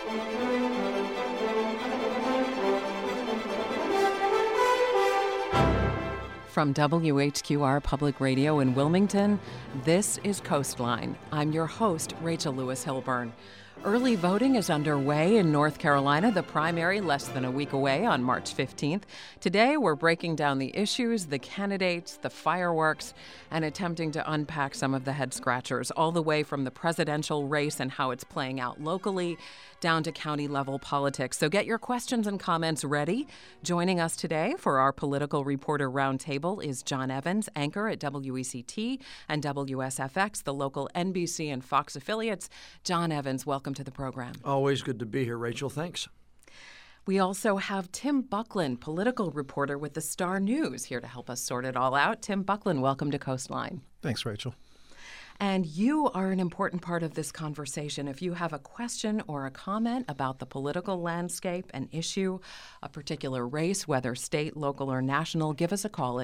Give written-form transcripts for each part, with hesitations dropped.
From WHQR Public Radio in Wilmington, this is Coastline. I'm your host, Rachel Lewis Hilburn. Early voting is underway in North Carolina, the primary less than a week away on March 15th. Today, we're breaking down the issues, the candidates, the fireworks, and attempting to unpack some of the head-scratchers, all the way from the presidential race and how it's playing out locally down to county-level politics. So get your questions and comments ready. Joining us today for our political reporter roundtable is John Evans, anchor at WECT and WSFX, the local NBC and Fox affiliates. John Evans, welcome to the program. Always good to be here, Rachel. Thanks. We also have Tim Buckland, political reporter with the Star News, here to help us sort it all out. Tim Buckland, welcome to Coastline. Thanks, Rachel. And you are an important part of this conversation. If you have a question or a comment about the political landscape, an issue, a particular race, whether state, local, or national, give us a call at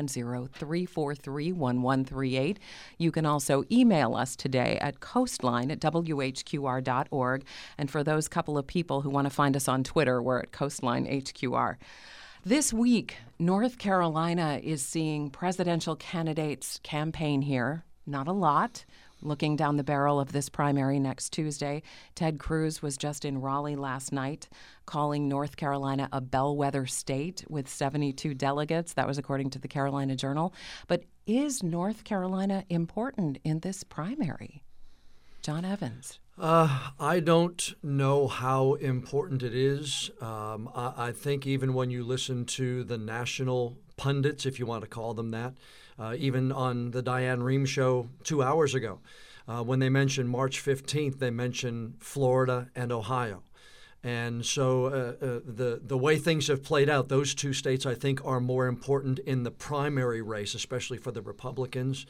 910-343-1138. You can also email us today at coastline@whqr.org. And for those couple of people who want to find us on Twitter, we're at CoastlineHQR. This week, North Carolina is seeing presidential candidates campaign here. Not a lot. Looking down the barrel of this primary next Tuesday, Ted Cruz was just in Raleigh last night, calling North Carolina a bellwether state with 72 delegates. That was according to the Carolina Journal. But is North Carolina important in this primary? John Evans. I don't know how important it is. I think even when you listen to the national pundits, if you want to call them that, even on the Diane Rehm show 2 hours ago, when they mentioned March 15th, they mentioned Florida and Ohio. And so the way things have played out, those two states, I think, are more important in the primary race, especially for the Republicans.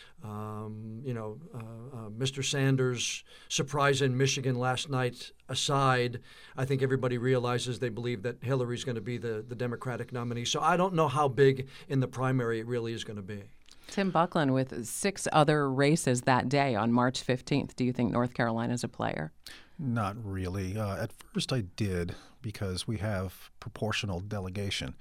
Mr. Sanders' surprise in Michigan last night aside, I think everybody realizes they believe that Hillary's going to be the Democratic nominee. So I don't know how big in the primary it really is going to be. Tim Buckland, with 6 other races that day on March 15th, do you think North Carolina's a player? Not really. At first I did, because we have proportional delegation,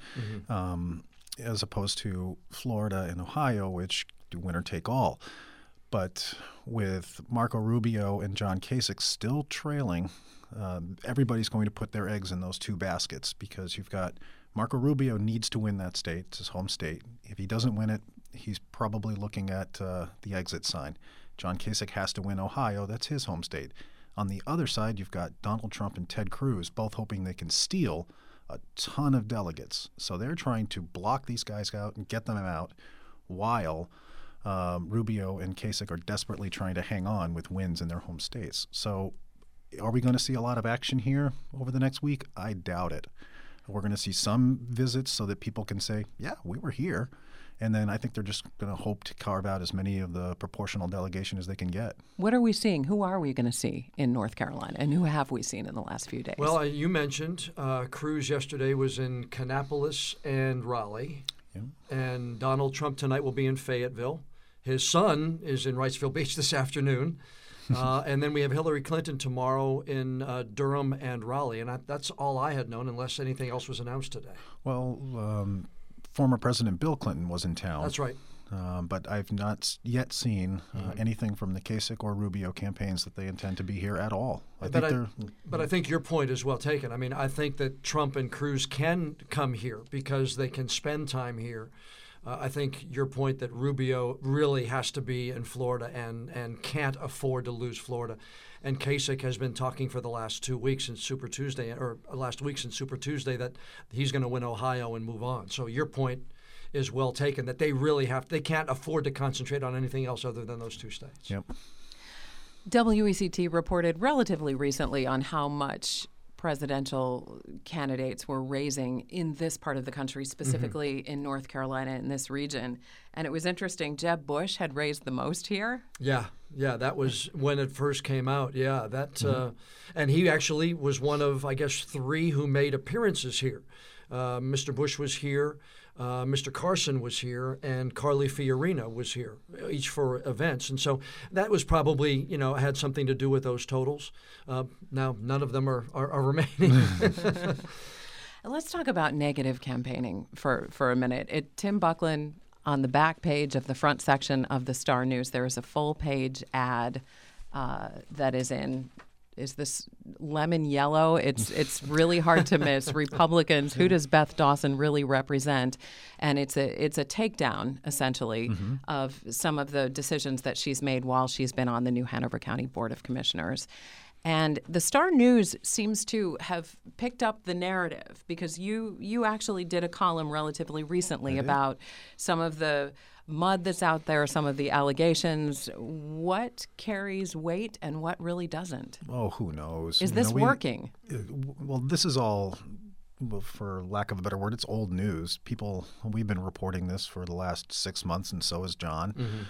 as opposed to Florida and Ohio, which do winner take all. But with Marco Rubio and John Kasich still trailing, everybody's going to put their eggs in those two baskets, because you've got Marco Rubio needs to win that state. It's his home state. If he doesn't win it, he's probably looking at the exit sign. John Kasich has to win Ohio. That's his home state. On the other side, you've got Donald Trump and Ted Cruz, both hoping they can steal a ton of delegates. So they're trying to block these guys out and get them out, while Rubio and Kasich are desperately trying to hang on with wins in their home states. So are we going to see a lot of action here over the next week? I doubt it. We're going to see some visits so that people can say, yeah, we were here. And then I think they're just going to hope to carve out as many of the proportional delegation as they can get. What are we seeing? Who are we going to see in North Carolina? And who have we seen in the last few days? Well, you mentioned Cruz yesterday was in Kannapolis and Raleigh. Yeah. And Donald Trump tonight will be in Fayetteville. His son is in Wrightsville Beach this afternoon. And then we have Hillary Clinton tomorrow in Durham and Raleigh. And that's all I had known, unless anything else was announced today. Well, former President Bill Clinton was in town. That's right. But I've not yet seen anything from the Kasich or Rubio campaigns that they intend to be here at all. But I think your point is well taken. I mean, I think that Trump and Cruz can come here because they can spend time here. I think your point that Rubio really has to be in Florida and can't afford to lose Florida. And Kasich has been talking for the last 2 weeks since Super Tuesday, or last week since Super Tuesday, that he's going to win Ohio and move on. So your point is well taken, that they can't afford to concentrate on anything else other than those two states. Yep. WECT reported relatively recently on how much presidential candidates were raising in this part of the country, specifically in North Carolina, in this region. And it was interesting. Jeb Bush had raised the most here. Yeah, that was when it first came out. Yeah, and he actually was one of, I guess, 3 who made appearances here. Mr. Bush was here. Mr. Carson was here, and Carly Fiorina was here, each for events. And so that was probably, had something to do with those totals. Now, none of them are remaining. Let's talk about negative campaigning for a minute. Tim Buckland, on the back page of the front section of the Star News, there is a full-page ad that is this lemon yellow. It's really hard to miss. Republicans, who does Beth Dawson really represent? And it's a takedown, essentially, of some of the decisions that she's made while she's been on the New Hanover County Board of Commissioners. And the Star News seems to have picked up the narrative, because you actually did a column relatively recently about some of the mud that's out there, some of the allegations. What carries weight and what really doesn't? Oh, who knows? Is this working? Well, this is all, for lack of a better word, it's old news. We've been reporting this for the last 6 months, and so has John.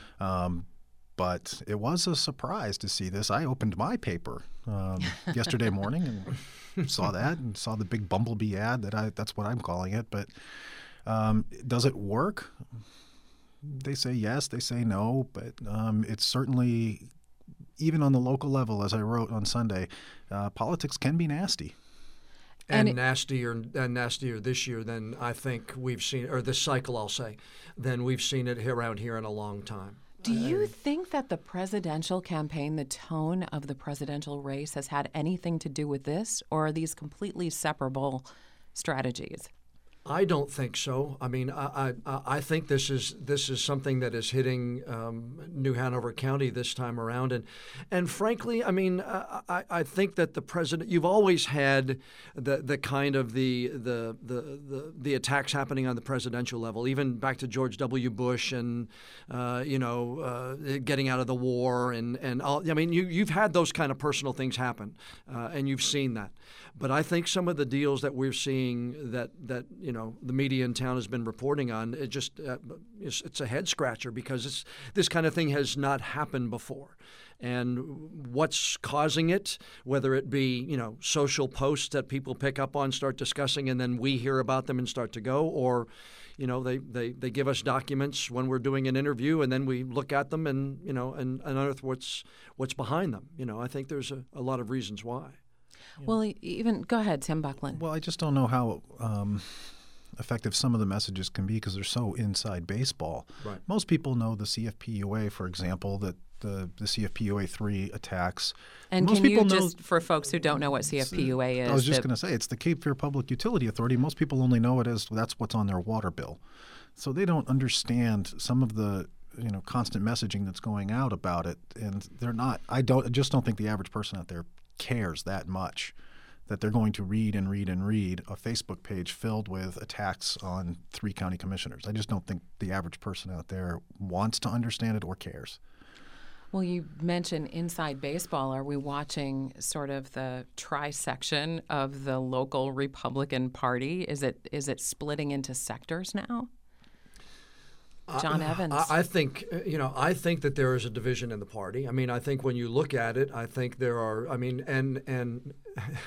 But it was a surprise to see this. I opened my paper yesterday morning and saw that, and saw the big bumblebee ad that's what I'm calling it. But does it work? They say yes, they say no, but it's certainly, even on the local level, as I wrote on Sunday, politics can be nasty. And nastier this year than I think we've seen, or this cycle, I'll say, than we've seen it around here in a long time. Do you think that the presidential campaign, the tone of the presidential race, has had anything to do with this, or are these completely separable strategies? I don't think so. I mean, I think this is something that is hitting New Hanover County this time around, and frankly, I mean, I think that the president. You've always had the kind of the attacks happening on the presidential level, even back to George W. Bush and getting out of the war and all. I mean, you've had those kind of personal things happen, and you've seen that. But I think some of the deals that we're seeing that the media in town has been reporting on, it's a head scratcher, because this kind of thing has not happened before. And what's causing it, whether it be social posts that people pick up on, start discussing, and then we hear about them and start to go, or they give us documents when we're doing an interview, and then we look at them and and unearth what's behind them. I think there's a lot of reasons why. Well, go ahead, Tim Buckland. Well, I just don't know how effective some of the messages can be, because they're so inside baseball. Right. Most people know the CFPUA, for example, that the CFPUA 3 attacks. And most can people you know, just, for folks who don't know what CFPUA is? I was just going to say, it's the Cape Fear Public Utility Authority. Most people only know it as that's what's on their water bill. So they don't understand some of the constant messaging that's going out about it, and I just don't think the average person out there cares that much that they're going to read and read and read a Facebook page filled with attacks on 3 county commissioners. I just don't think the average person out there wants to understand it or cares. Well, you mentioned inside baseball. Are we watching sort of the trisection of the local Republican Party? Is it splitting into sectors now? John Evans. I think that there is a division in the party. I mean, I think when you look at it, I think there are. I mean, and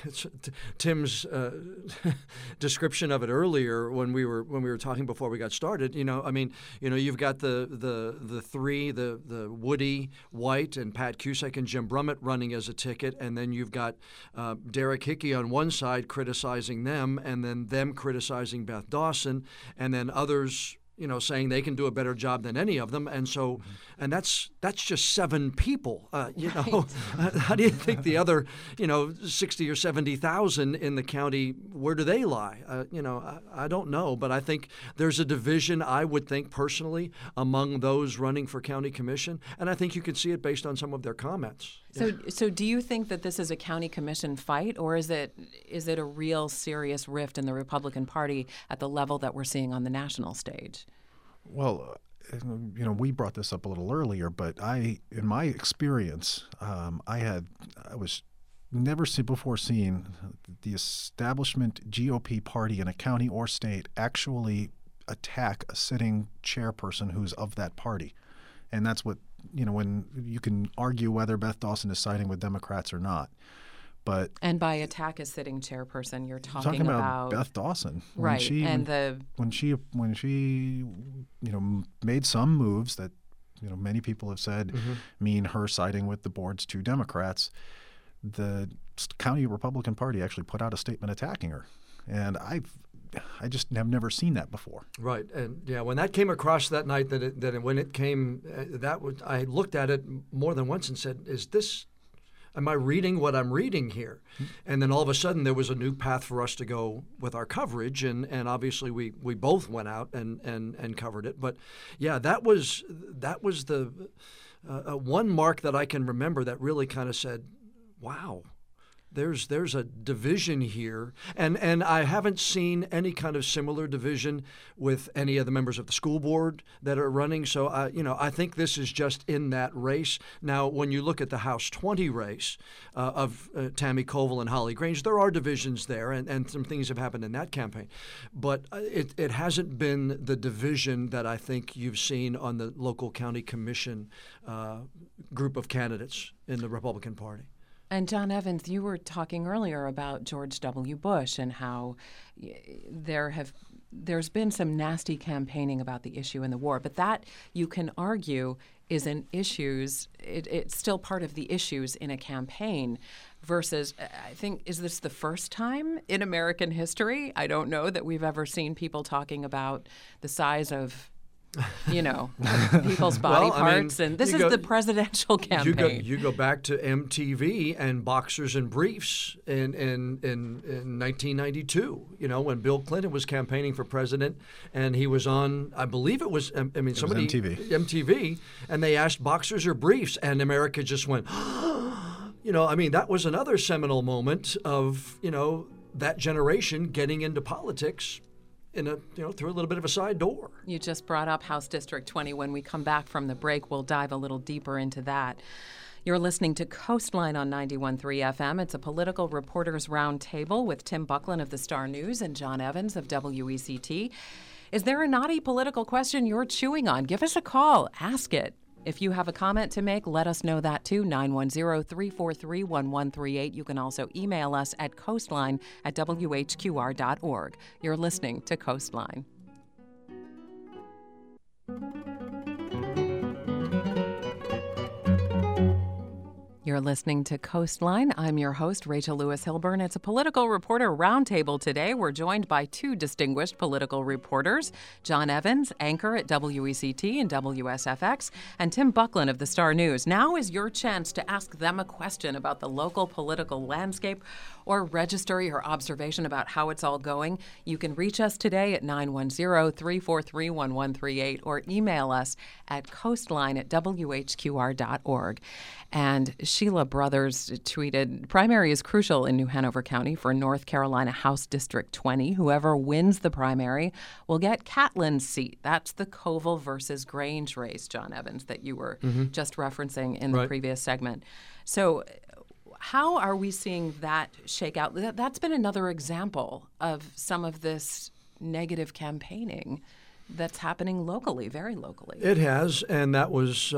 Tim's description of it earlier when we were talking before we got started. I mean, you've got the three, the Woody, White, and Pat Cusack and Jim Brummett running as a ticket, and then you've got Derek Hickey on one side criticizing them, and then them criticizing Beth Dawson, and then others saying they can do a better job than any of them, and so, and that's just 7 people. How do you think the other, 60 or 70,000 in the county, where do they lie? I don't know, but I think there's a division. I would think personally among those running for county commission, and I think you can see it based on some of their comments. So do you think that this is a county commission fight, or is it a real serious rift in the Republican Party at the level that we're seeing on the national stage? Well, we brought this up a little earlier, but in my experience, I was never before seen the establishment GOP party in a county or state actually attack a sitting chairperson who's of that party. And that's what, when you can argue whether Beth Dawson is siding with Democrats or not. And by attack as sitting chairperson, you're talking about Beth Dawson, right? When she made some moves that many people have said mean her siding with the board's two Democrats. The county Republican Party actually put out a statement attacking her, and I just have never seen that before. Right, and when that came across that night, when it came, I looked at it more than once and said, am I reading what I'm reading here? And then all of a sudden there was a new path for us to go with our coverage, and obviously we both went out and covered it. But that was the one mark that I can remember that really kind of said, wow. There's a division here, and I haven't seen any kind of similar division with any of the members of the school board that are running. So I think this is just in that race. Now, when you look at the House 20 race of Tammy Koval and Holly Grange, there are divisions there, and some things have happened in that campaign, but it hasn't been the division that I think you've seen on the local county commission group of candidates in the Republican Party. And John Evans, you were talking earlier about George W. Bush and how there's been some nasty campaigning about the issue in the war, but that you can argue is an issues. It's still part of the issues in a campaign. Versus, I think, is this the first time in American history? I don't know that we've ever seen people talking about the size of people's body parts, and this is the presidential campaign. You go back to MTV and Boxers and Briefs in 1992. When Bill Clinton was campaigning for president, and he was on, I believe it was, MTV, and they asked Boxers or Briefs, and America just went, that was another seminal moment of that generation getting into politics. Through a little bit of a side door. You just brought up House District 20. When we come back from the break, we'll dive a little deeper into that. You're listening to Coastline on 91.3 FM. It's a political reporters roundtable with Tim Buckland of the Star News and John Evans of WECT. Is there a knotty political question you're chewing on? Give us a call. Ask it. If you have a comment to make, let us know that too, 910-343-1138. You can also email us at coastline@whqr.org. You're listening to Coastline. You're listening to Coastline. I'm your host, Rachel Lewis Hilburn. It's a political reporter roundtable today. We're joined by two distinguished political reporters, John Evans, anchor at WECT and WSFX, and Tim Buckland of the Star News. Now is your chance to ask them a question about the local political landscape or register your observation about how it's all going. You can reach us today at 910-343-1138 or email us at coastline@whqr.org. And Sheila Brothers tweeted, primary is crucial in New Hanover County for North Carolina House District 20. Whoever wins the primary will get Catlin's seat. That's the Koval versus Grange race, John Evans, that you were just referencing in the previous segment. So how are we seeing that shake out? That's been another example of some of this negative campaigning that's happening locally, very locally. It has, and that was,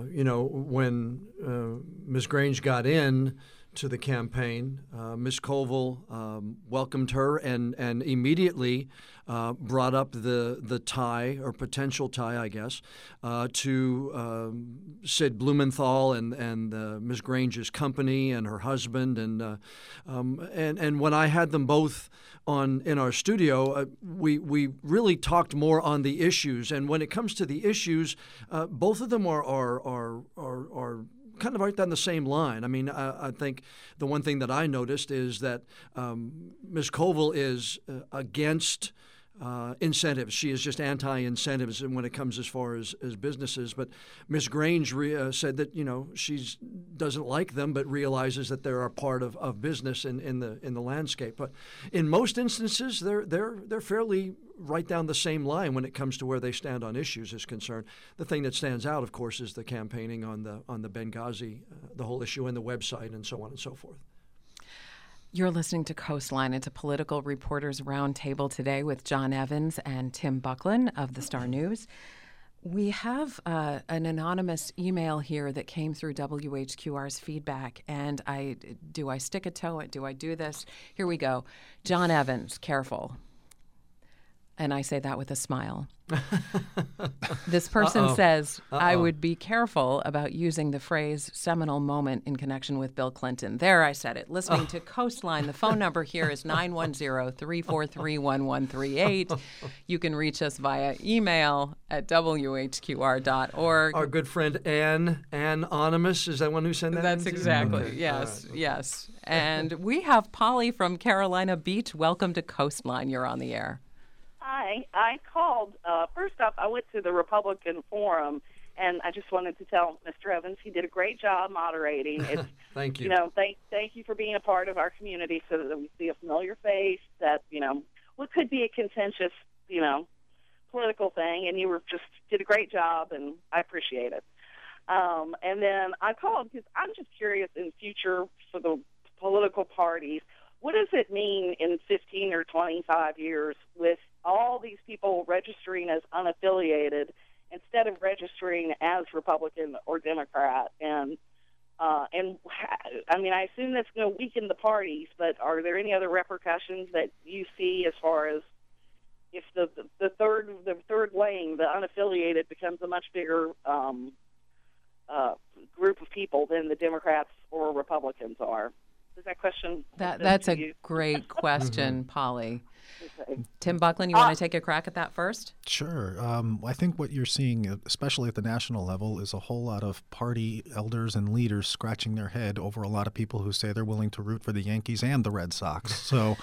when Ms. Grange got in to the campaign, Ms. Koval welcomed her and immediately brought up the tie, or potential tie, I guess, to Sid Blumenthal and Ms. Grange's company and her husband, and when I had them both in our studio, we really talked more on the issues. And when it comes to the issues, both of them are kind of right down the same line. I mean, I think the one thing that I noticed is that Ms. Koval is against incentives. She is just anti-incentives when it comes as far as businesses. But Ms. Grange said that she doesn't like them, but realizes that they're a part of business in the landscape. But in most instances, they're fairly right down the same line when it comes to where they stand on issues is concerned. The thing that stands out, of course, is the campaigning on the Benghazi, the whole issue, and the website, and so on and so forth. You're listening to Coastline. It's a political reporters roundtable today with John Evans and Tim Buckland of the Star News. We have an anonymous email here that came through WHQR's feedback, and do I stick a toe in? Do I do this? Here we go. John Evans, careful. And I say that with a smile. This person says, I would be careful about using the phrase seminal moment in connection with Bill Clinton. There, I said it. Listening to Coastline. The phone number here is 910-343-1138. You can reach us via email at whqr.org. Our good friend Ann Anonymous, is that one who sent that? That's exactly. Okay. Yes, right. yes. And we have Polly from Carolina Beach. Welcome to Coastline. You're on the air. Hi, I called. First off, I went to the Republican Forum, and I just wanted to tell Mr. Evans he did a great job moderating. It's, Thank you. Thank you for being a part of our community so that we see a familiar face that, what could be a contentious, political thing, and you did a great job, and I appreciate it. And then I called because I'm just curious in future for the political parties, what does it mean in 15 or 25 years with all these people registering as unaffiliated instead of registering as Republican or Democrat? And I assume that's going to weaken the parties, but are there any other repercussions that you see as far as if the third lane, the unaffiliated, becomes a much bigger group of people than the Democrats or Republicans are? Is that question? That's a great question, Polly. Okay. Tim Buckland, you want to take a crack at that first? Sure. I think what you're seeing, especially at the national level, is a whole lot of party elders and leaders scratching their head over a lot of people who say they're willing to root for the Yankees and the Red Sox. So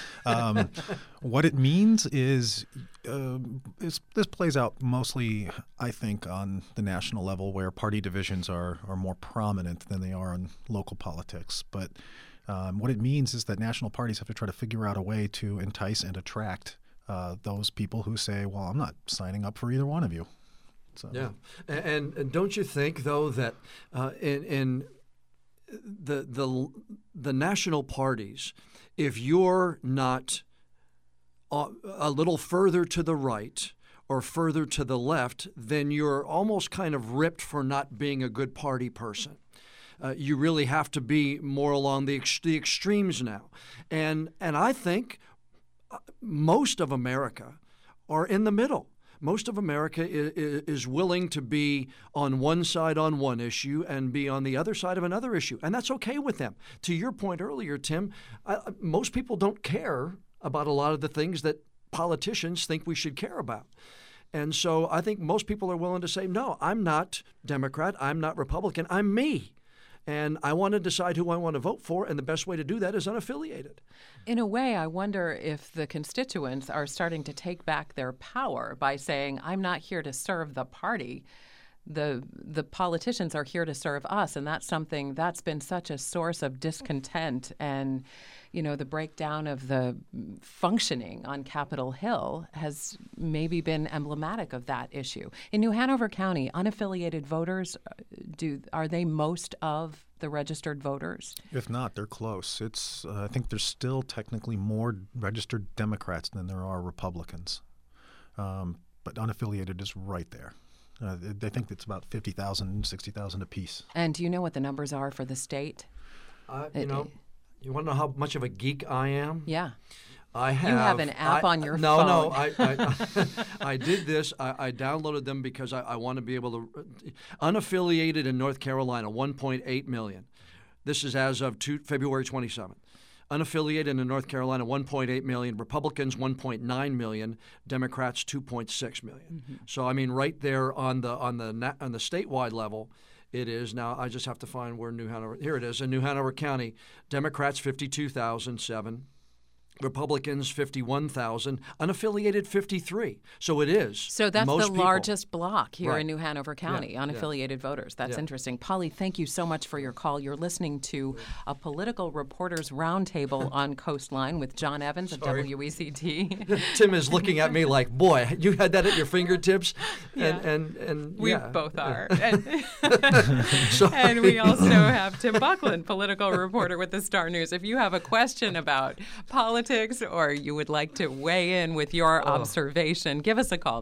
what it means is this plays out mostly, I think, on the national level where party divisions are more prominent than they are in local politics. But what it means is that national parties have to try to figure out a way to entice and attract those people who say, well, I'm not signing up for either one of you. So. Yeah. And don't you think, though, that in the national parties, if you're not a little further to the right or further to the left, then you're almost kind of ripped for not being a good party person. You really have to be more along the extremes now. And I think most of America are in the middle. Most of America is willing to be on one side on one issue and be on the other side of another issue. And that's okay with them. To your point earlier, Tim, most people don't care about a lot of the things that politicians think we should care about. And so I think most people are willing to say, no, I'm not Democrat, I'm not Republican, I'm me. And I want to decide who I want to vote for, and the best way to do that is unaffiliated. In a way, I wonder if the constituents are starting to take back their power by saying, I'm not here to serve the party. The politicians are here to serve us, and that's something that's been such a source of discontent and, the breakdown of the functioning on Capitol Hill has maybe been emblematic of that issue. In New Hanover County, unaffiliated voters, are they most of the registered voters? If not, they're close. I think there's still technically more registered Democrats than there are Republicans, but unaffiliated is right there. They think it's about 50,000, 60,000 apiece. And do you know what the numbers are for the state? You want to know how much of a geek I am? Yeah. You have an app on your phone. No. I did this. I downloaded them because I want to be able to. Unaffiliated in North Carolina, 1.8 million. This is as of February 27th. Unaffiliated in North Carolina, 1.8 million. Republicans, 1.9 million. Democrats, 2.6 million. Mm-hmm. So right there on the statewide level, it is. Now I just have to find where New Hanover. Here it is in New Hanover County. Democrats 52,007. Republicans 51,000, unaffiliated 53. So it is. So that's most the people. Largest block here Right. in New Hanover County, unaffiliated voters. That's interesting. Polly, thank you so much for your call. You're listening to a political reporters roundtable on Coastline with John Evans of WECT. Tim is looking at me like, boy, you had that at your fingertips? And we both are. And, and we also have Tim Buckland, political reporter with the Star News. If you have a question about politics politics or you would like to weigh in with your observation, give us a call,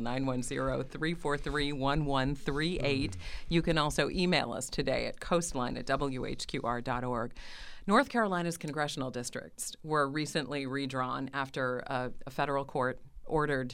910-343-1138. You can also email us today at coastline@whqr.org. North Carolina's congressional districts were recently redrawn after a federal court ordered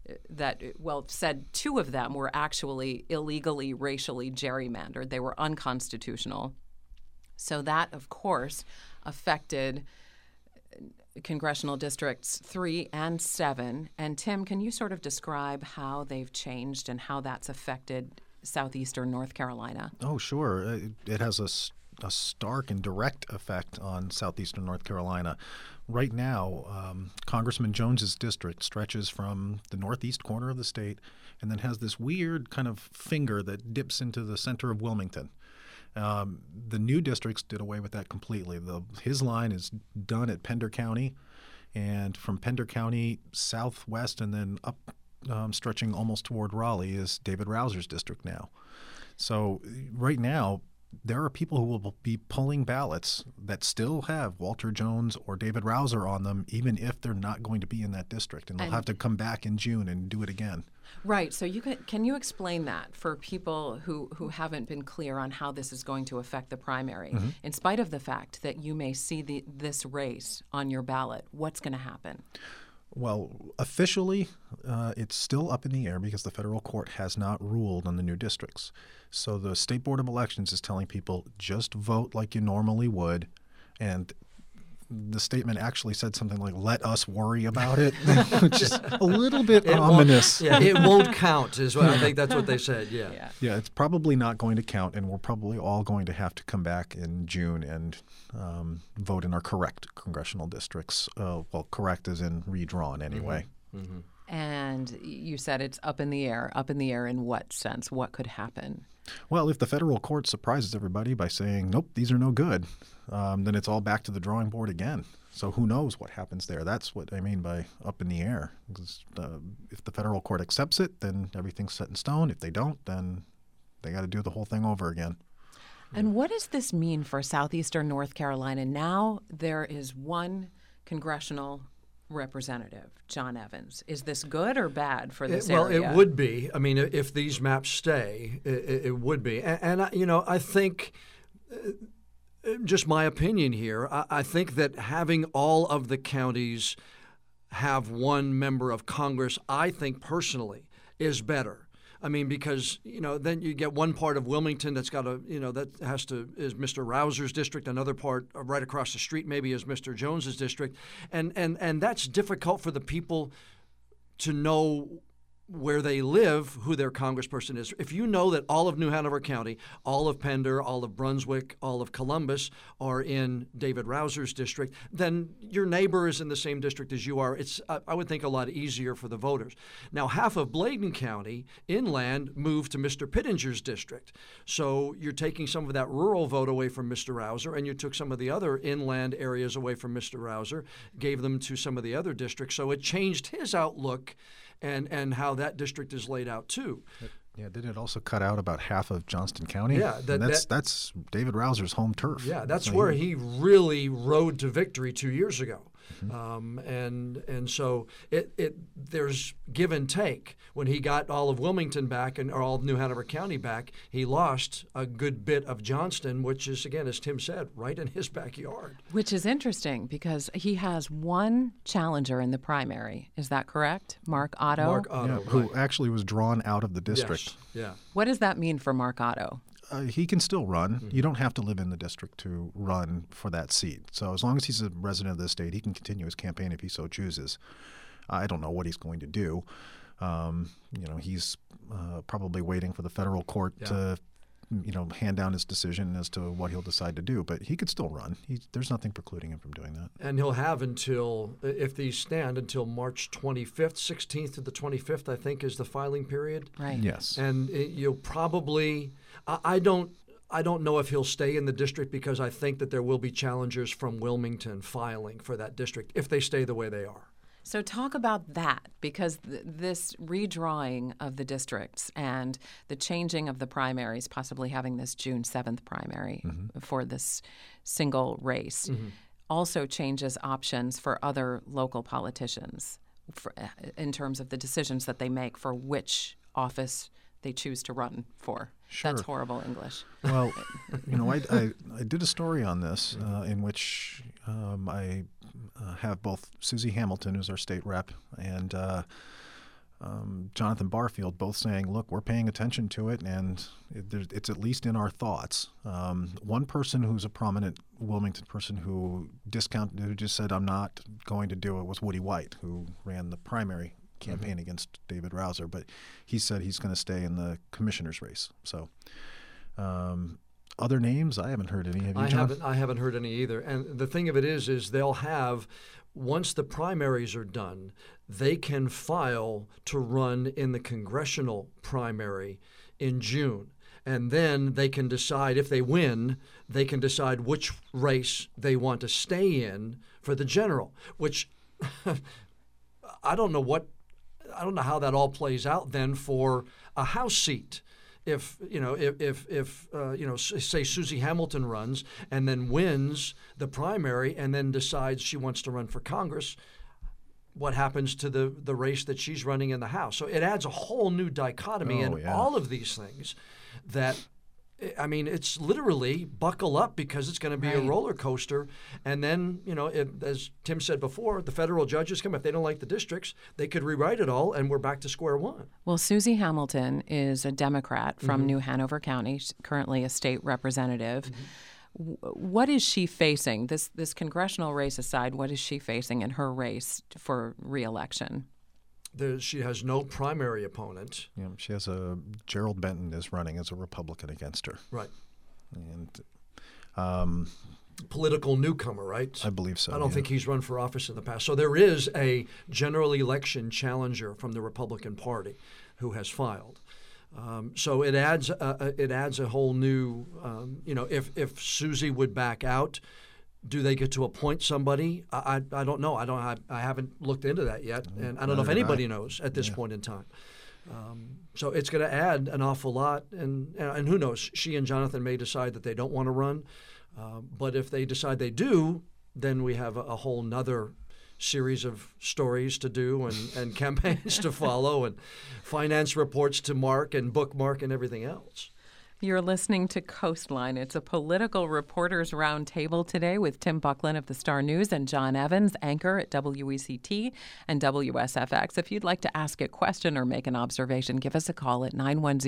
said two of them were actually illegally racially gerrymandered. They were unconstitutional. So that, of course, affected congressional districts 3 and 7. And Tim, can you sort of describe how they've changed and how that's affected southeastern North Carolina? Oh, sure. It has a stark and direct effect on southeastern North Carolina. Right now, Congressman Jones's district stretches from the northeast corner of the state and then has this weird kind of finger that dips into the center of Wilmington. The new districts did away with that completely. His line is done at Pender County, and from Pender County southwest and then up stretching almost toward Raleigh is David Rouser's district now. So right now, there are people who will be pulling ballots that still have Walter Jones or David Rouser on them, even if they're not going to be in that district, and they'll have to come back in June and do it again. Right. So can you explain that for people who haven't been clear on how this is going to affect the primary? Mm-hmm. In spite of the fact that you may see this race on your ballot, what's going to happen? Well, officially, it's still up in the air because the federal court has not ruled on the new districts. So the State Board of Elections is telling people, just vote like you normally would. And the statement actually said something like, let us worry about it, which is a little bit ominous. It won't count is what I think that's what they said, yeah. Yeah, it's probably not going to count, and we're probably all going to have to come back in June and vote in our correct congressional districts. Well, correct as in redrawn anyway. Mm-hmm. Mm-hmm. And you said it's up in the air. Up in the air in what sense? What could happen? Well, if the federal court surprises everybody by saying, nope, these are no good, then it's all back to the drawing board again. So who knows what happens there? That's what I mean by up in the air. Because, if the federal court accepts it, then everything's set in stone. If they don't, then they got to do the whole thing over again. And what does this mean for southeastern North Carolina? Now there is one congressional representative, John Evans. Is this good or bad for this area? Well, it would be. I mean, if these maps stay, it would be. And I think, just my opinion here, I think that having all of the counties have one member of Congress, I think personally, is better. I mean, because, then you get one part of Wilmington that's got is Mr. Rouser's district. Another part right across the street maybe is Mr. Jones's district. And that's difficult for the people to know where they live, who their congressperson is. If you know that all of New Hanover County, all of Pender, all of Brunswick, all of Columbus are in David Rouser's district, then your neighbor is in the same district as you are. It's, I would think, a lot easier for the voters. Now, half of Bladen County, inland, moved to Mr. Pittenger's district. So you're taking some of that rural vote away from Mr. Rouser, and you took some of the other inland areas away from Mr. Rouser, gave them to some of the other districts. So it changed his outlook and how that district is laid out too. Yeah, didn't it also cut out about half of Johnston County? Yeah, that's David Rouser's home turf. Yeah, that's where he really rode to victory 2 years ago. Mm-hmm. And so there's give and take. When he got all of Wilmington back or all of New Hanover County back, he lost a good bit of Johnston, which is, again, as Tim said, right in his backyard. Which is interesting because he has one challenger in the primary. Is that correct? Mark Otto? Mark Otto, right. Who actually was drawn out of the district. Yes. Yeah. What does that mean for Mark Otto? He can still run. Mm-hmm. You don't have to live in the district to run for that seat. So as long as he's a resident of the state, he can continue his campaign if he so chooses. I don't know what he's going to do. He's probably waiting for the federal court to, hand down his decision as to what he'll decide to do. But he could still run. There's nothing precluding him from doing that. And he'll have until, if these stand, until March 25th, 16th to the 25th, I think, is the filing period. Right. Yes. And you'll probably, I don't know if he'll stay in the district because I think that there will be challengers from Wilmington filing for that district if they stay the way they are. So talk about that, because this redrawing of the districts and the changing of the primaries, possibly having this June 7th primary for this single race, also changes options for other local politicians in terms of the decisions that they make for which office they choose to run for. Sure. That's horrible English. Well, I did a story on this in which I have both Susie Hamilton, who's our state rep, and Jonathan Barfield both saying, look, we're paying attention to it, and it's at least in our thoughts. One person who's a prominent Wilmington person who just said, I'm not going to do it, was Woody White, who ran the primary campaign against David Rouser, but he said he's going to stay in the commissioner's race. So other names, I haven't heard any. Have you, John? I haven't heard any either. And the thing of it is they'll have, once the primaries are done, they can file to run in the congressional primary in June. And then they can decide, if they win, they can decide which race they want to stay in for the general, which I don't know how that all plays out then for a House seat. If say Susie Hamilton runs and then wins the primary and then decides she wants to run for Congress, what happens to the race that she's running in the House? So it adds a whole new dichotomy all of these things that, I mean, it's literally buckle up because it's going to be a roller coaster. And then, as Tim said before, the federal judges come. If they don't like the districts, they could rewrite it all, and we're back to square one. Well, Susie Hamilton is a Democrat from New Hanover County, she's currently a state representative. What is she facing? This congressional race aside, what is she facing in her race for re-election? She has no primary opponent. Yeah, she has Gerald Benton is running as a Republican against her. Right. And political newcomer, right? I believe so. I don't think he's run for office in the past. So there is a general election challenger from the Republican Party who has filed. So it adds a whole new, if Susie would back out, do they get to appoint somebody? I don't know. I haven't looked into that yet, and I don't know if anybody knows at this point in time. So it's going to add an awful lot, and who knows? She and Jonathan may decide that they don't want to run, but if they decide they do, then we have a whole nother series of stories to do and campaigns to follow and finance reports to mark and bookmark and everything else. You're listening to Coastline. It's a political reporters roundtable today with Tim Buckland of the Star News and John Evans, anchor at WECT and WSFX. If you'd like to ask a question or make an observation, give us a call at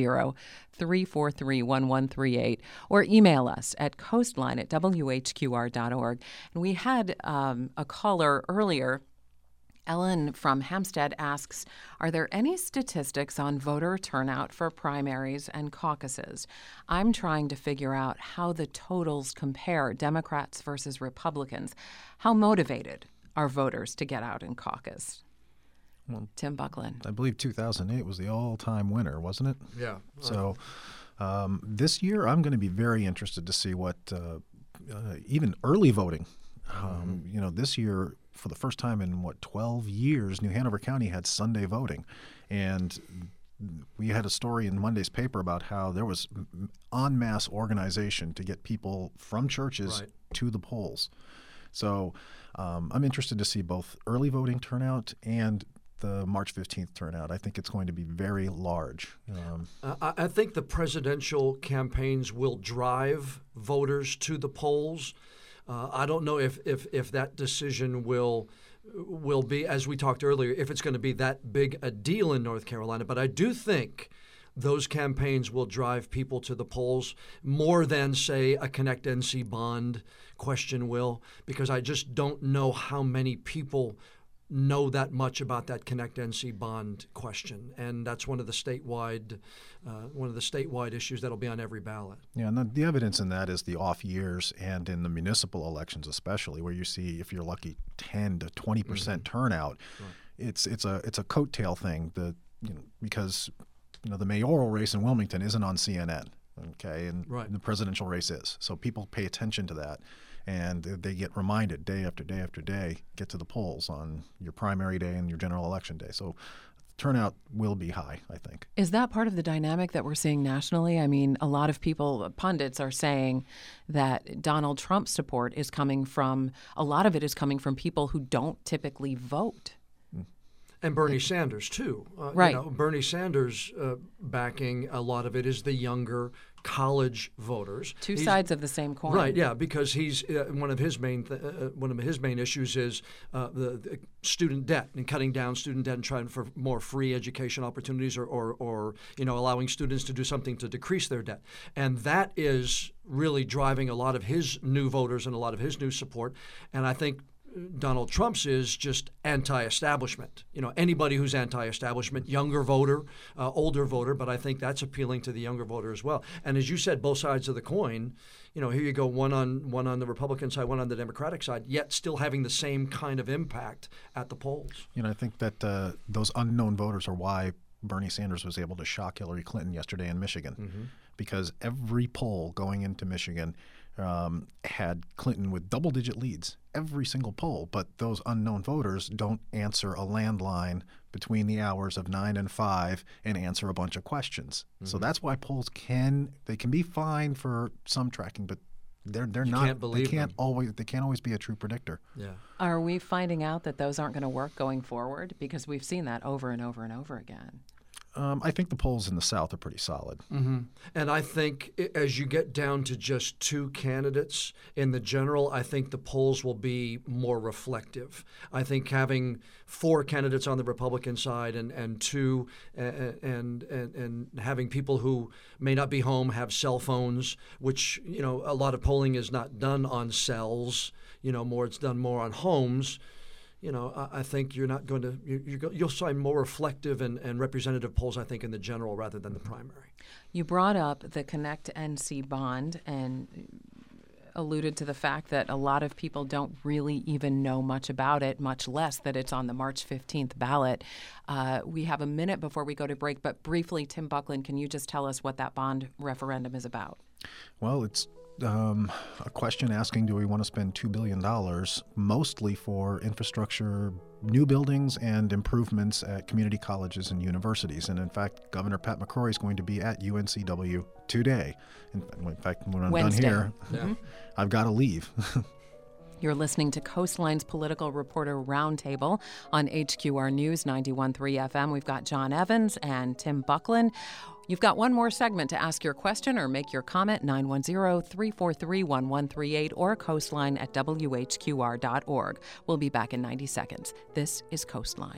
910-343-1138 or email us at coastline@whqr.org. And we had a caller earlier. Ellen from Hampstead asks, are there any statistics on voter turnout for primaries and caucuses? I'm trying to figure out how the totals compare, Democrats versus Republicans. How motivated are voters to get out and caucus? Well, Tim Buckland. I believe 2008 was the all-time winner, wasn't it? Yeah. So this year I'm going to be very interested to see what even early voting, this year, for the first time in, 12 years, New Hanover County had Sunday voting. And we had a story in Monday's paper about how there was en masse organization to get people from churches to the polls. So I'm interested to see both early voting turnout and the March 15th turnout. I think it's going to be very large. I think the presidential campaigns will drive voters to the polls. I don't know if that decision will be, as we talked earlier, if it's going to be that big a deal in North Carolina. But I do think those campaigns will drive people to the polls more than, say, a Connect NC bond question will, because I just don't know how many people know that much about that Connect NC bond question, and that's one of the statewide issues that'll be on every ballot. Yeah, and the evidence in that is the off years, and in the municipal elections especially, where you see, if you're lucky, 10 to 20% turnout. Right. It's a coattail thing because the mayoral race in Wilmington isn't on CNN, okay, and the presidential race is. So people pay attention to that. And they get reminded day after day after day, get to the polls on your primary day and your general election day. So turnout will be high, I think. Is that part of the dynamic that we're seeing nationally? I mean, a lot of people, pundits, are saying that Donald Trump's support is coming from, a lot of it is coming from people who don't typically vote. And Bernie Sanders, too. Right. Bernie Sanders backing, a lot of it is the younger college voters. Two sides of the same coin. Right, yeah, because he's one of his main issues is the student debt and cutting down student debt and trying for more free education opportunities or allowing students to do something to decrease their debt. And that is really driving a lot of his new voters and a lot of his new support. And I think Donald Trump's is just anti-establishment. Anybody who's anti-establishment, younger voter, older voter, but I think that's appealing to the younger voter as well. And as you said, both sides of the coin, here you go, one on the Republican side, one on the Democratic side, yet still having the same kind of impact at the polls. I think that those unknown voters are why Bernie Sanders was able to shock Hillary Clinton yesterday in Michigan, because every poll going into Michigan had Clinton with double-digit leads, every single poll. But those unknown voters don't answer a landline between the hours of 9 and 5 and answer a bunch of questions. So that's why polls can be fine for some tracking, but they're not. Can't believe they can't always be a true predictor. Yeah. Are we finding out that those aren't going to work going forward? Because we've seen that over and over and over again. I think the polls in the South are pretty solid. Mm-hmm. And I think as you get down to just two candidates in the general, I think the polls will be more reflective. I think having 4 candidates on the Republican side and two and having people who may not be home have cell phones, which a lot of polling is not done on cells. It's done more on homes. I think you're not going to you'll find more reflective and representative polls, I think, in the general rather than the primary. You brought up the Connect NC bond and alluded to the fact that a lot of people don't really even know much about it, much less that it's on the March 15th ballot. We have a minute before we go to break, but briefly, Tim Buckland, can you just tell us what that bond referendum is about? Well, it's a question asking, do we want to spend $2 billion mostly for infrastructure, new buildings, and improvements at community colleges and universities? And in fact, Governor Pat McCrory is going to be at UNCW today. In fact, when I'm Wednesday. done here, I've got to leave. You're listening to Coastline's Political Reporter Roundtable on HQR News 91.3 FM. We've got John Evans and Tim Buckland. You've got one more segment to ask your question or make your comment, 910-343-1138 or coastline at whqr.org. We'll be back in 90 seconds. This is Coastline.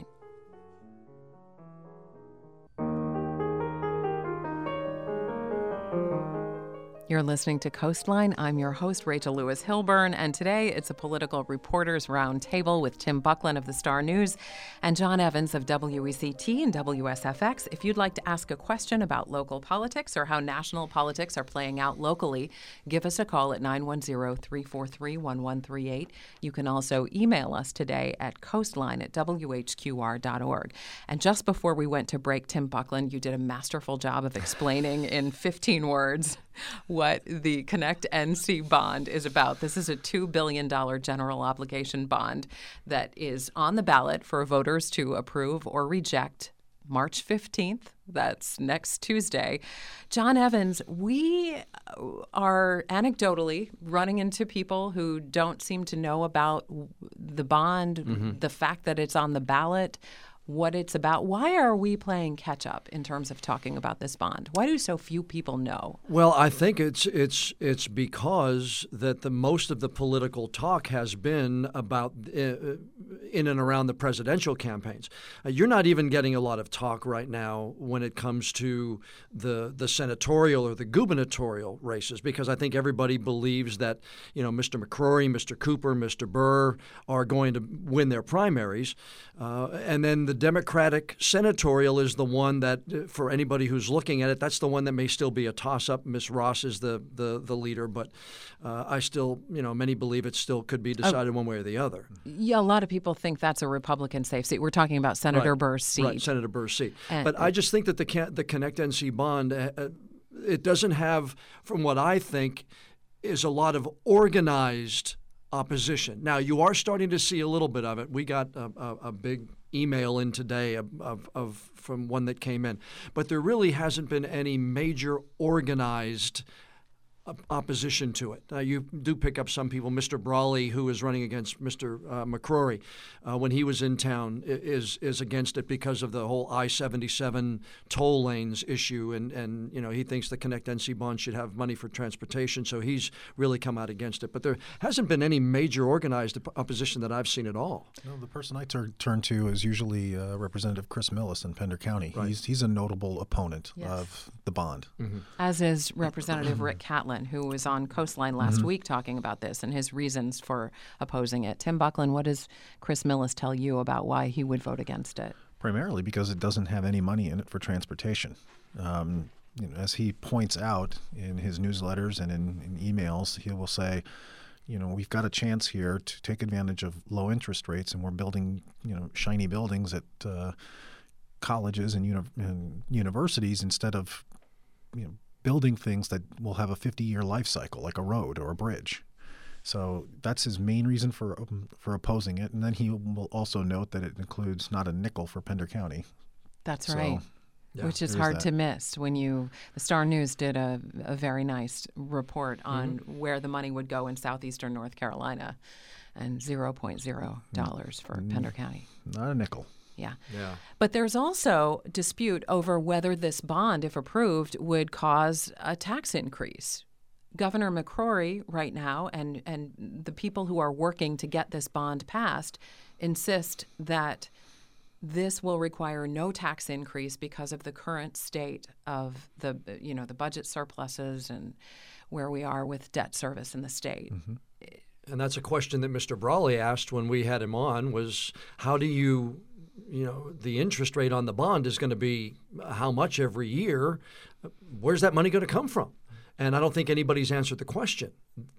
You're listening to Coastline. I'm your host, Rachel Lewis Hilburn, and today it's a political reporters roundtable with Tim Buckland of the Star News and John Evans of WECT and WSFX. If you'd like to ask a question about local politics or how national politics are playing out locally, give us a call at 910-343-1138. You can also email us today at coastline@whqr.org. And just before we went to break, Tim Buckland, you did a masterful job of explaining in 15 words what the Connect NC bond is about. This is a $2 billion general obligation bond that is on the ballot for voters to approve or reject March 15th. That's next Tuesday. John Evans, we are anecdotally running into people who don't seem to know about the bond, the fact that it's on the ballot, what it's about. Why are we playing catch up in terms of talking about this bond? Why do so few people know? Well, I think it's because that the most of the political talk has been about in and around the presidential campaigns. You're not even getting a lot of talk right now when it comes to the senatorial or the gubernatorial races, because I think everybody believes that Mr. McCrory, Mr. Cooper, Mr. Burr are going to win their primaries, and then the Democratic senatorial is the one that, for anybody who's looking at it, that's the one that may still be a toss-up. Miss Ross is the leader, but I still, many believe it still could be decided one way or the other. Yeah, a lot of people think that's a Republican safe seat. We're talking about Senator Burr's seat. Right, Senator Burr's seat. But I just think that the Connect NC bond, it doesn't have, from what I think, is a lot of organized opposition. Now, you are starting to see a little bit of it. We got a big email in today from one that came in. But there really hasn't been any major organized opposition to it. You do pick up some people. Mr. Brawley, who is running against Mr. McCrory, when he was in town, is against it because of the whole I-77 toll lanes issue, and he thinks the Connect NC bond should have money for transportation, so he's really come out against it. But there hasn't been any major organized opposition that I've seen at all. The person I turn to is usually Representative Chris Millis in Pender County. Right. He's a notable opponent of the bond. Mm-hmm. As is Representative Rick Catlin, who was on Coastline last week talking about this and his reasons for opposing it. Tim Buckland, what does Chris Millis tell you about why he would vote against it? Primarily because it doesn't have any money in it for transportation. As he points out in his newsletters and in emails, he will say, we've got a chance here to take advantage of low interest rates, and we're building, shiny buildings at colleges and universities instead of, building things that will have a 50-year life cycle, like a road or a bridge. So that's his main reason for opposing it. And then he will also note that it includes not a nickel for Pender County. That's right. Which is hard to miss when the Star News did a very nice report on where the money would go in southeastern North Carolina, and $0.0 for Pender County. Not a nickel. Yeah. But there's also dispute over whether this bond, if approved, would cause a tax increase. Governor McCrory right now and the people who are working to get this bond passed insist that this will require no tax increase because of the current state of the budget surpluses and where we are with debt service in the state. Mm-hmm. And that's a question that Mr. Brawley asked when we had him on, was how do you the interest rate on the bond is going to be how much every year? Where's that money going to come from? And I don't think anybody's answered the question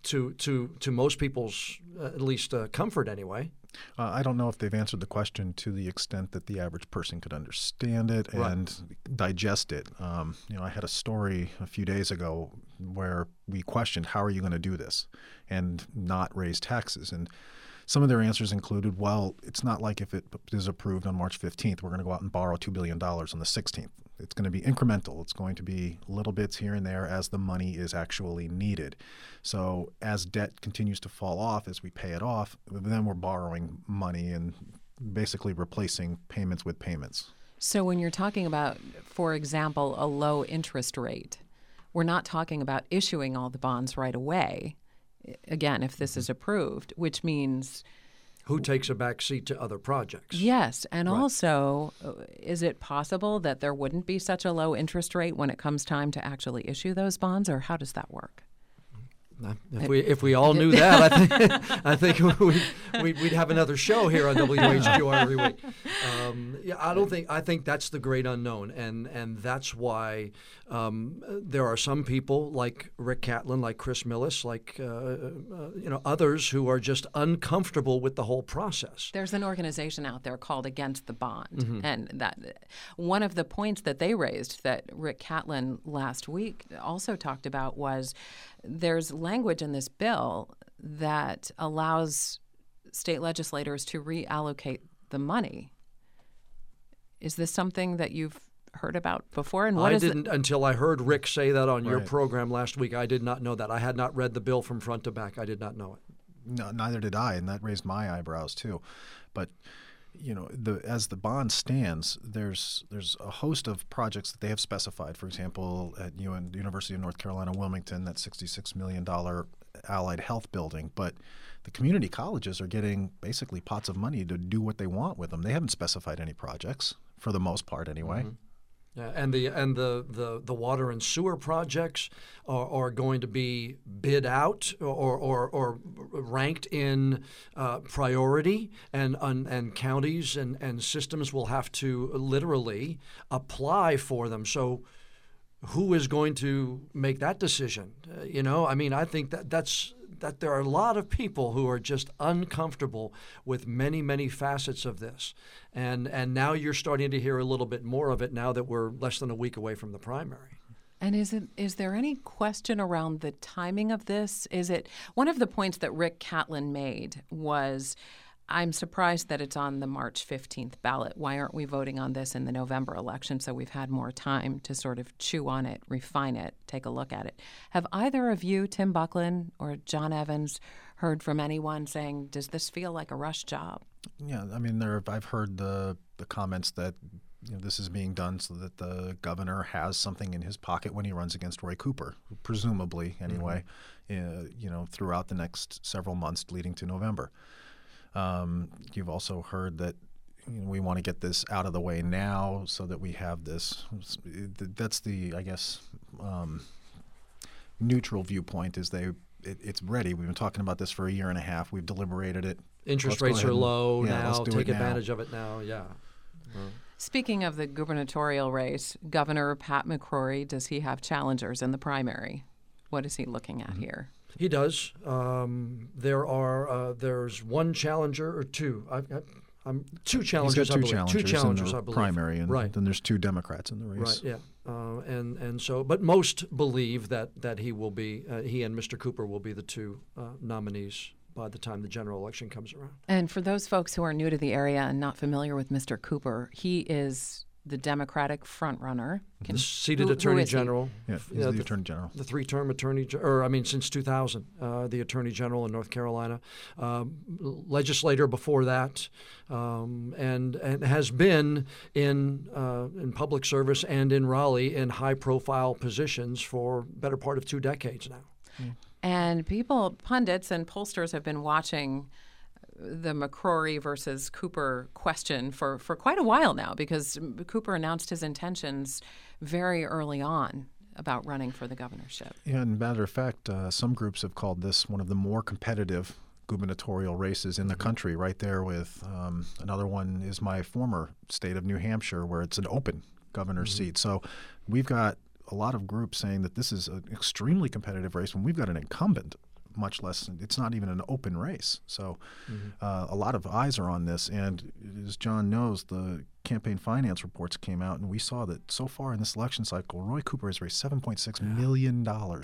to most people's, at least comfort anyway. I don't know if they've answered the question to the extent that the average person could understand it and digest it. I had a story a few days ago where we questioned, how are you going to do this and not raise taxes? And some of their answers included, well, it's not like if it is approved on March 15th, we're going to go out and borrow $2 billion on the 16th. It's going to be incremental. It's going to be little bits here and there as the money is actually needed. So as debt continues to fall off, as we pay it off, then we're borrowing money and basically replacing payments with payments. So when you're talking about, for example, a low interest rate, we're not talking about issuing all the bonds right away. Again, if this is approved, which means who takes a back seat to other projects. Yes, and also, is it possible that there wouldn't be such a low interest rate when it comes time to actually issue those bonds, or how does that work? If we all knew that, I think we'd have another show here on WHQR every week. I think that's the great unknown, and that's why there are some people like Rick Catlin, like Chris Millis, like others who are just uncomfortable with the whole process. There's an organization out there called Against the Bond, and that one of the points that they raised that Rick Catlin last week also talked about was there's language in this bill that allows state legislators to reallocate the money. Is this something that you've heard about before? And what I didn't until I heard Rick say that on your Right. program last week. I did not know that. I had not read the bill from front to back. I did not know it. No, neither did I, and that raised my eyebrows too. But as the bond stands, there's a host of projects that they have specified. For example, at the University of North Carolina, Wilmington, that $66 million allied health building. But the community colleges are getting basically pots of money to do what they want with them. They haven't specified any projects, for the most part anyway. Mm-hmm. Yeah, and the water and sewer projects are going to be bid out or ranked in priority, and counties and systems will have to literally apply for them. So who is going to make that decision? I think that there are a lot of people who are just uncomfortable with many, many facets of this. And now you're starting to hear a little bit more of it now that we're less than a week away from the primary. And is there any question around the timing of this? Is it one of the points that Rick Catlin made was I'm surprised that it's on the March 15th ballot. Why aren't we voting on this in the November election so we've had more time to sort of chew on it, refine it, take a look at it? Have either of you, Tim Buckland or John Evans, heard from anyone saying, does this feel like a rush job? Yeah, I mean, I've heard the comments that this is being done so that the governor has something in his pocket when he runs against Roy Cooper, presumably anyway, throughout the next several months leading to November. You've also heard that we want to get this out of the way now so that we have this. That's the, I guess, neutral viewpoint is it's ready. We've been talking about this for a year and a half. We've deliberated it. Interest rates are low now. Take advantage now. of it now. Yeah. Speaking of the gubernatorial race, Governor Pat McCrory, does he have challengers in the primary? What is he looking at here? He does. There's one challenger or two. Two challengers. He's got two challengers I believe. Primary, and right. then there's two Democrats in the race. Right. Yeah. And so, but most believe that he will be. He and Mr. Cooper will be the two nominees by the time the general election comes around. And for those folks who are new to the area and not familiar with Mr. Cooper, he is the Democratic frontrunner. The seated Attorney General. Yeah, he's the Attorney General. The three-term since 2000, the Attorney General in North Carolina, legislator before that, and has been in public service and in Raleigh in high-profile positions for better part of 2 decades now. Mm. And pundits and pollsters have been watching the McCrory versus Cooper question for quite a while now, because Cooper announced his intentions very early on about running for the governorship. Yeah, and matter of fact, some groups have called this one of the more competitive gubernatorial races in the country, right there with another one is my former state of New Hampshire, where it's an open governor's seat. So we've got a lot of groups saying that this is an extremely competitive race when we've got an incumbent, much less, it's not even an open race. So a lot of eyes are on this. And as John knows, the campaign finance reports came out, and we saw that so far in this election cycle, Roy Cooper has raised $7.6 million.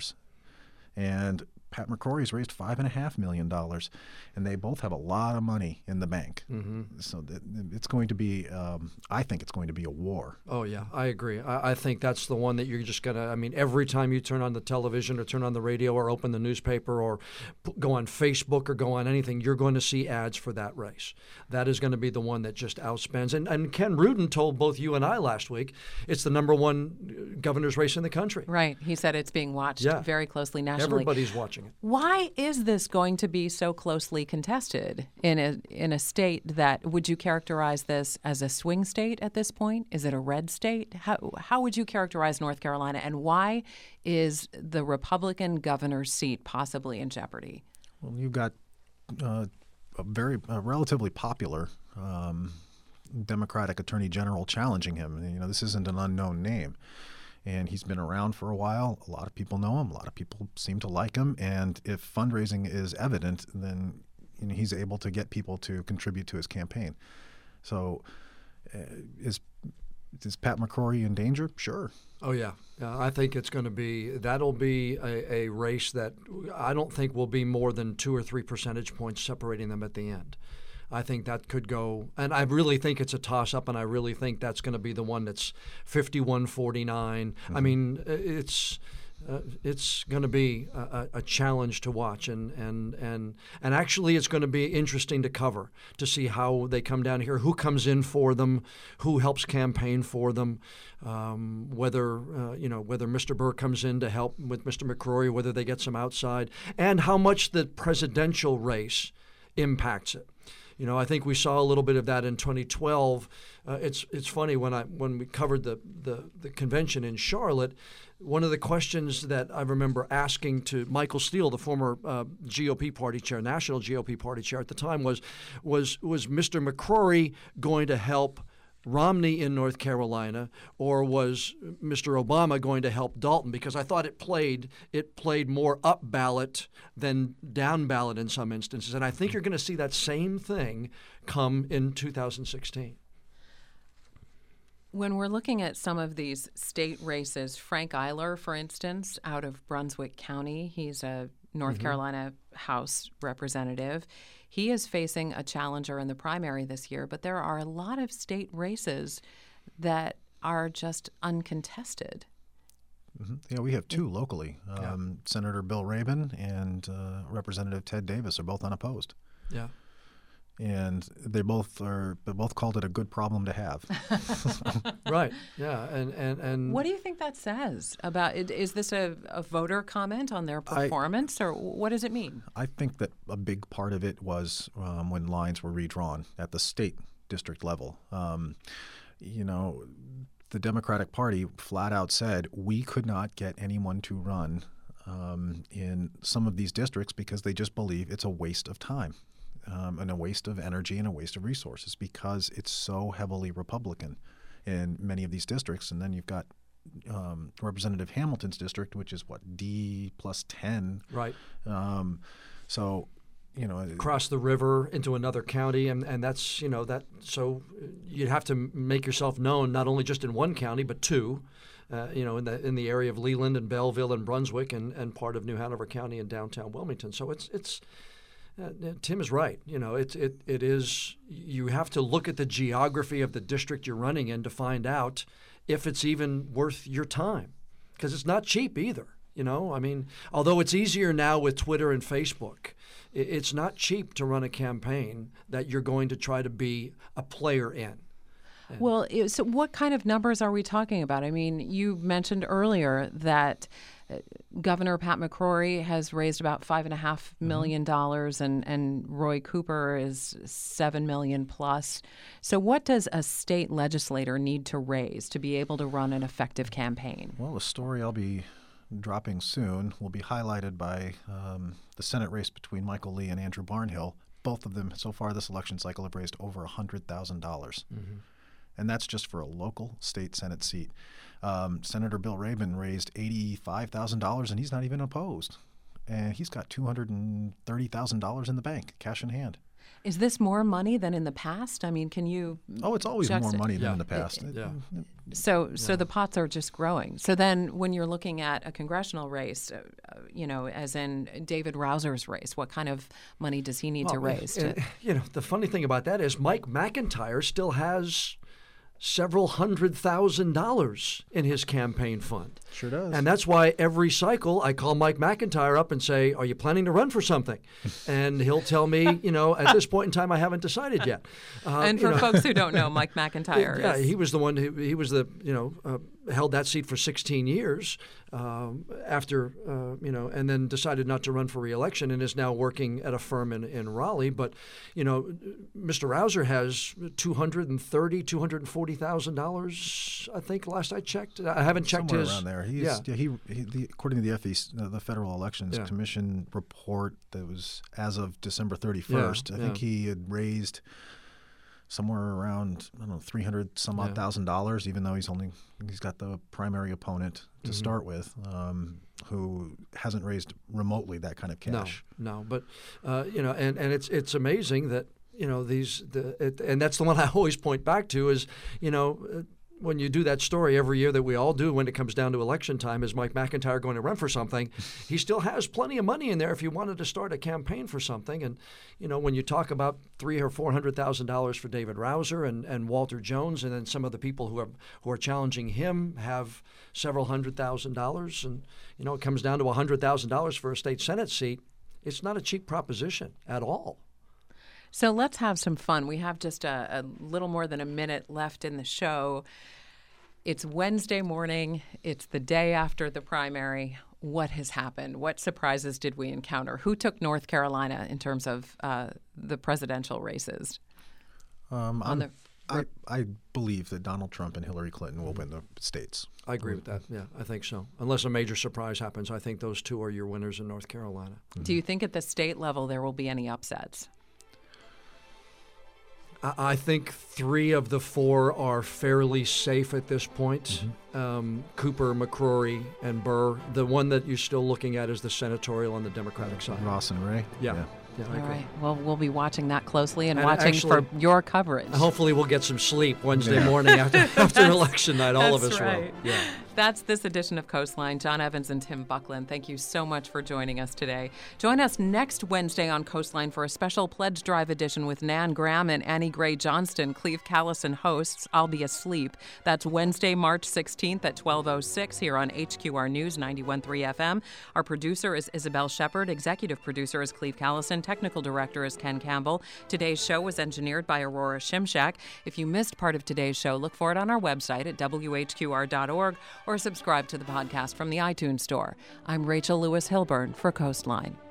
And Pat McCrory has raised $5.5 million, and they both have a lot of money in the bank. So it's going to be, I think it's going to be a war. Oh, yeah, I agree. I think that's the one that you're just going to, every time you turn on the television or turn on the radio or open the newspaper or go on Facebook or go on anything, you're going to see ads for that race. That is going to be the one that just outspends. And Ken Rudin told both you and I last week it's the number one governor's race in the country. Right. He said it's being watched very closely nationally. Everybody's watching it. Why is this going to be so closely contested in a state that, would you characterize this as a swing state at this point? Is it a red state? How would you characterize North Carolina, and why is the Republican governor's seat possibly in jeopardy? Well, you've got a relatively popular Democratic Attorney General challenging him. This isn't an unknown name. And he's been around for a while. A lot of people know him. A lot of people seem to like him. And if fundraising is evident, then he's able to get people to contribute to his campaign. So is Pat McCrory in danger? Sure. Oh, yeah. I think that'll be a race that I don't think will be more than 2 or 3 percentage points separating them at the end. I think that could go, and I really think it's a toss-up, and I really think that's going to be the one that's 51-49. I mean, it's going to be a challenge to watch, and actually it's going to be interesting to cover, to see how they come down here, who comes in for them, who helps campaign for them, whether Mr. Burr comes in to help with Mr. McCrory, whether they get some outside, and how much the presidential race impacts it. I think we saw a little bit of that in 2012. It's funny when we covered the convention in Charlotte. One of the questions that I remember asking to Michael Steele, the former GOP party chair, national GOP party chair at the time, was Mr. McCrory going to help Romney in North Carolina, or was Mr. Obama going to help Dalton? Because I thought it played more up ballot than down ballot in some instances, and I think you're going to see that same thing come in 2016. When we're looking at some of these state races, Frank Eiler, for instance, out of Brunswick County, he's a North Carolina House representative. He is facing a challenger in the primary this year, but there are a lot of state races that are just uncontested. Yeah, we have two locally. Senator Bill Rabon and Representative Ted Davis are both unopposed. Yeah. And they both called it a good problem to have. Right. Yeah. And what do you think that says about it? Is this a voter comment on their performance, or what does it mean? I think that a big part of it was when lines were redrawn at the state district level. The Democratic Party flat out said we could not get anyone to run in some of these districts because they just believe it's a waste of time. And a waste of energy and a waste of resources because it's so heavily Republican in many of these districts. And then you've got Representative Hamilton's district, which is D plus 10. Right. Across the river into another county, and that's so you'd have to make yourself known not only just in one county but two. In the area of Leland and Belleville and Brunswick and part of New Hanover County and downtown Wilmington. So it's Tim is right. It is. You have to look at the geography of the district you're running in to find out if it's even worth your time, because it's not cheap either. Although it's easier now with Twitter and Facebook, it's not cheap to run a campaign that you're going to try to be a player in. Well, so what kind of numbers are we talking about? I mean, you mentioned earlier that Governor Pat McCrory has raised about $5.5 million, and Roy Cooper is $7 million plus. So what does a state legislator need to raise to be able to run an effective campaign? Well, a story I'll be dropping soon will be highlighted by the Senate race between Michael Lee and Andrew Barnhill. Both of them so far this election cycle have raised over $100,000. And that's just for a local state Senate seat. Senator Bill Rabon raised $85,000, and he's not even opposed. And he's got $230,000 in the bank, cash in hand. Is this more money than in the past? I mean, can you? Oh, it's always more money than in the past. So the pots are just growing. So then, when you're looking at a congressional race, as in David Rouser's race, what kind of money does he need to raise? The funny thing about that is Mike McIntyre still has several $100,000 in his campaign fund. Sure does. And that's why every cycle I call Mike McIntyre up and say, are you planning to run for something? And he'll tell me, at this point in time, I haven't decided yet. And for folks who don't know, Mike McIntyre he was the one he was the, held that seat for 16 years after, and then decided not to run for re-election and is now working at a firm in Raleigh. But, Mr. Rouser has $240,000, I think, last I checked. I haven't checked somewhere his. Around there. According to the FEC, the Federal Elections Commission report that was as of December 31st, I think he had raised somewhere around, $300,000, even though he's got the primary opponent to start with, who hasn't raised remotely that kind of cash. No, but and it's amazing that and that's the one I always point back to is when you do that story every year that we all do when it comes down to election time, is Mike McIntyre going to run for something? He still has plenty of money in there if you wanted to start a campaign for something. And, when you talk about $300,000 or $400,000 for David Rouser and Walter Jones, and then some of the people who are challenging him have several $100,000, and, it comes down to $100,000 for a state Senate seat, it's not a cheap proposition at all. So let's have some fun. We have just a little more than a minute left in the show. It's Wednesday morning. It's the day after the primary. What has happened? What surprises did we encounter? Who took North Carolina in terms of the presidential races? I believe that Donald Trump and Hillary Clinton will win the states. I agree with that. Yeah, I think so. Unless a major surprise happens, I think those two are your winners in North Carolina. Do you think at the state level there will be any upsets? I think 3 of the 4 are fairly safe at this point. Cooper, McCrory, and Burr. The one that you're still looking at is the senatorial on the Democratic side. Ross and Ray. Yeah, I agree. All right. Well, we'll be watching that closely and watching for your coverage. Hopefully we'll get some sleep Wednesday morning after election night. All of us will. Right. Yeah. That's this edition of Coastline. John Evans and Tim Buckland, thank you so much for joining us today. Join us next Wednesday on Coastline for a special Pledge Drive edition with Nan Graham and Annie Gray Johnston. Cleve Callison hosts I'll Be Asleep. That's Wednesday, March 16th at 12:06 here on HQR News 91.3 FM. Our producer is Isabel Shepard. Executive producer is Cleve Callison. Technical director is Ken Campbell. Today's show was engineered by Aurora Shimshak. If you missed part of today's show, look for it on our website at whqr.org or subscribe to the podcast from the iTunes Store. I'm Rachel Lewis Hilburn for Coastline.